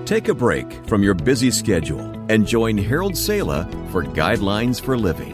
Take a break from your busy schedule and join Harold Sala for Guidelines for Living.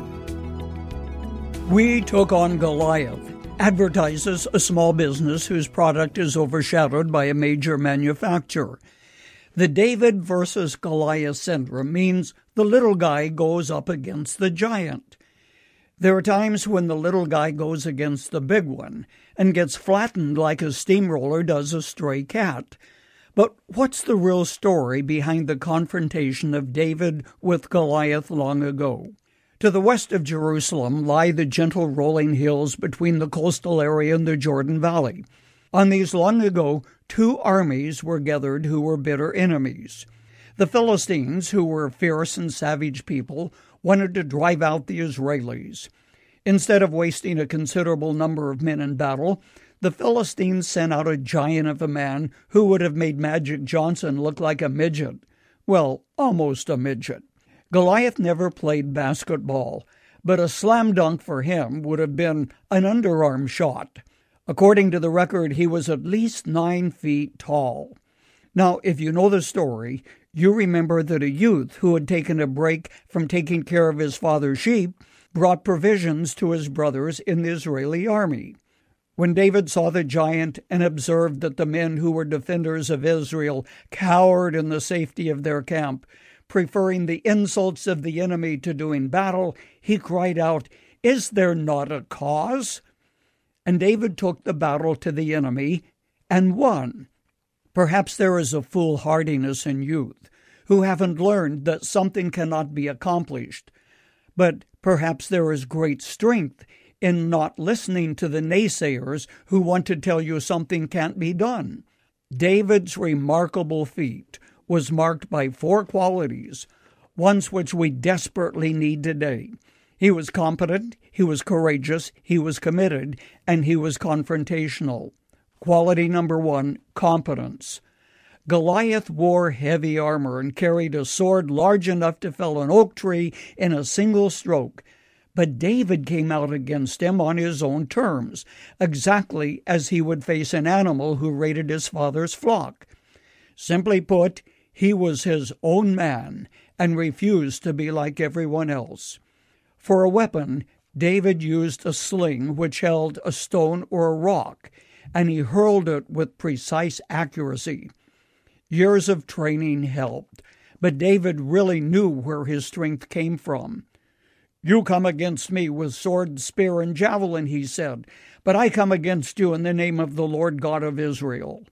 We Took on Goliath advertises a small business whose product is overshadowed by a major manufacturer. The David versus Goliath syndrome means the little guy goes up against the giant. There are times when the little guy goes against the big one and gets flattened like a steamroller does a stray cat. But what's the real story behind the confrontation of David with Goliath long ago? To the west of Jerusalem lie the gentle rolling hills between the coastal area and the Jordan Valley. On these long ago, two armies were gathered who were bitter enemies. The Philistines, who were fierce and savage people, wanted to drive out the Israelis. Instead of wasting a considerable number of men in battle, the Philistines sent out a giant of a man who would have made Magic Johnson look like a midget. Well, almost a midget. Goliath never played basketball, but a slam dunk for him would have been an underarm shot. According to the record, he was at least 9 feet tall. Now, if you know the story, you remember that a youth who had taken a break from taking care of his father's sheep brought provisions to his brothers in the Israeli army. When David saw the giant and observed that the men who were defenders of Israel cowered in the safety of their camp, preferring the insults of the enemy to doing battle, he cried out, "Is there not a cause?" And David took the battle to the enemy and won. Perhaps there is a foolhardiness in youth who haven't learned that something cannot be accomplished. But perhaps there is great strength in not listening to the naysayers who want to tell you something can't be done. David's remarkable feat was marked by 4 qualities, ones which we desperately need today. He was competent, he was courageous, he was committed, and he was confrontational. Quality number 1, competence. Goliath wore heavy armor and carried a sword large enough to fell an oak tree in a single stroke. But David came out against him on his own terms, exactly as he would face an animal who raided his father's flock. Simply put, he was his own man and refused to be like everyone else. For a weapon, David used a sling which held a stone or a rock, and he hurled it with precise accuracy. Years of training helped, but David really knew where his strength came from. "You come against me with sword, spear, and javelin," he said, "but I come against you in the name of the Lord God of Israel."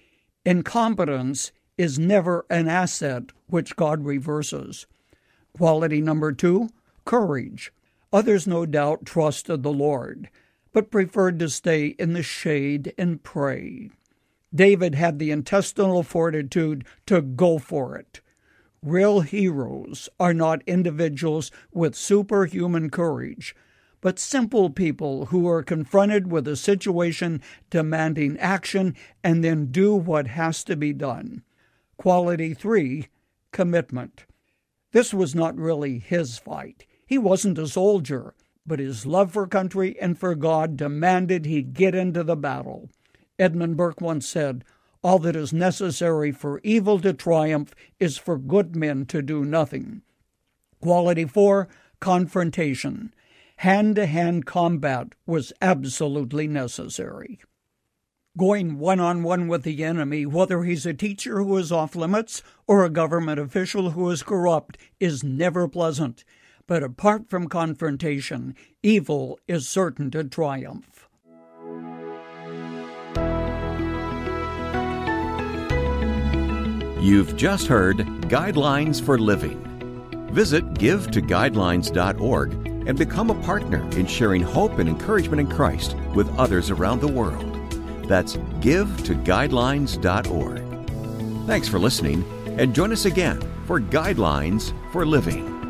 Incompetence is never an asset which God reverses. Quality number 2, courage. Others no doubt trusted the Lord, but preferred to stay in the shade and pray. David had the intestinal fortitude to go for it. Real heroes are not individuals with superhuman courage, but simple people who are confronted with a situation demanding action and then do what has to be done. Quality 3, commitment. This was not really his fight. He wasn't a soldier, but his love for country and for God demanded he get into the battle. Edmund Burke once said, "All that is necessary for evil to triumph is for good men to do nothing." Quality 4, confrontation. Hand-to-hand combat was absolutely necessary. Going one-on-one with the enemy, whether he's a teacher who is off limits or a government official who is corrupt, is never pleasant. But apart from confrontation, evil is certain to triumph. You've just heard Guidelines for Living. Visit givetoguidelines.org and become a partner in sharing hope and encouragement in Christ with others around the world. That's givetoguidelines.org. Thanks for listening, and join us again for Guidelines for Living.